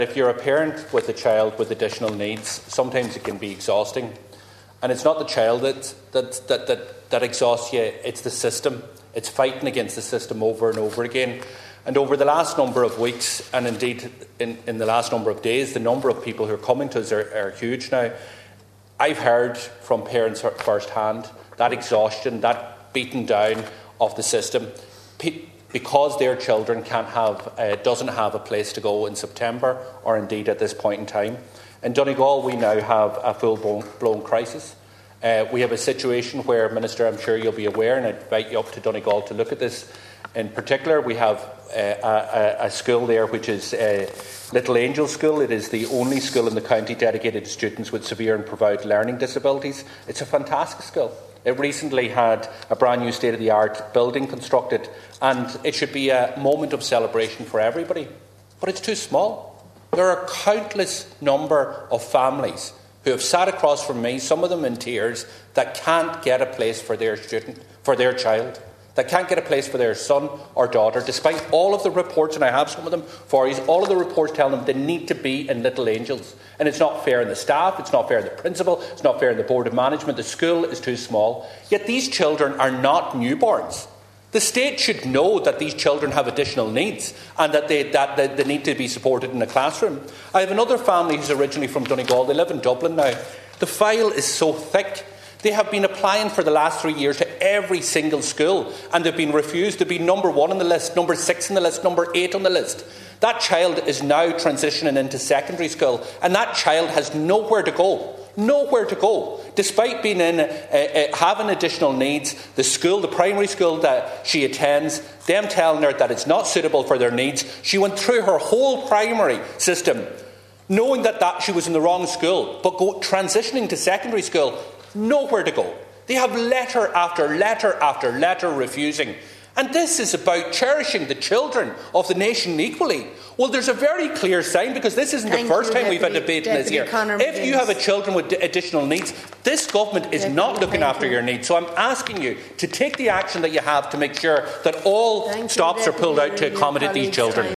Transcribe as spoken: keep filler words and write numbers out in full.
If you're a parent with a child with additional needs, sometimes it can be exhausting. And it's not the child that, that, that, that, that exhausts you, it's the system. It's fighting against the system over and over again. And over the last number of weeks, and indeed in, in the last number of days, the number of people who are coming to us are, are huge now. I've heard from parents firsthand that exhaustion, that beating down of the system, because their children can't have, uh, doesn't have a place to go in September, or indeed at this point in time. In Donegal, we now have a full-blown crisis. Uh, we have a situation where, Minister, I'm sure you'll be aware, and I invite you up to Donegal to look at this. In particular, we have uh, a, a school there which is uh, Little Angel School. It is the only school in the county dedicated to students with severe and profound learning disabilities. It's a fantastic school. It recently had a brand new state-of-the-art building constructed, and it should be a moment of celebration for everybody. But it's too small. There are a countless number of families who have sat across from me, some of them in tears, that can't get a place for their student, for their child, that can't get a place for their son or daughter, despite all of the reports, and I have some of them for you, all of the reports telling them they need to be in Little Angels. And it's not fair on the staff, it's not fair on the principal, it's not fair on the board of management, the school is too small. Yet these children are not newborns. The state should know that these children have additional needs and that they, that they, they need to be supported in a classroom. I have another family who's originally from Donegal. They live in Dublin now. The file is so thick. They have been applying for the last three years to every single school, and they've been refused to be number one on the list, number six on the list, number eight on the list. That child is now transitioning into secondary school, and that child has nowhere to go. Nowhere to go. Despite being in, uh, uh, having additional needs, the school, the primary school that she attends, them telling her that it's not suitable for their needs. She went through her whole primary system, knowing that, that she was in the wrong school, but go, transitioning to secondary school, nowhere to go. They have letter after letter after letter refusing. And this is about cherishing the children of the nation equally. Well, there's a very clear sign, because this isn't Thank the first you, time Deputy, we've had a debate in this year. Conor If McGuinness. you have a children with additional needs, this government is Deputy, not looking after you. your needs. So I'm asking you to take the action that you have to make sure that all Thank you, stops are pulled Deputy. out to Your accommodate these colleagues' children. time.